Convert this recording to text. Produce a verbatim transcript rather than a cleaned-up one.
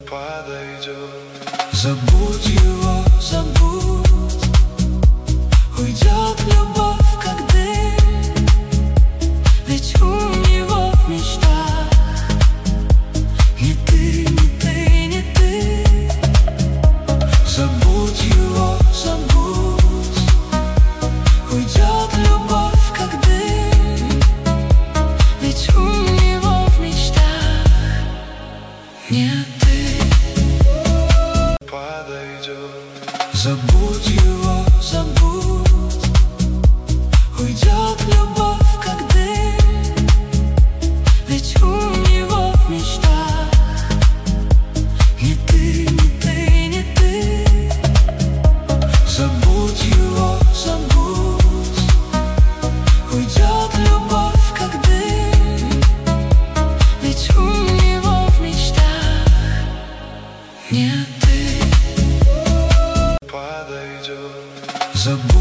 подойдет. Забудь его, забудь, уйдет любовь, как дым, ведь у него в мечтах не ты, не ты, не ты. Забудь его, забудь, уйдет любовь, как дым, ведь у него в мечтах не ты. Забудь его, забудь, уйдет любовь, как дым, ведь у него в мечтах не ты, не ты, не ты. Забудь его, забудь, уйдет любовь, как дым, ведь у него в мечтах не ты. Подойдет. Забудь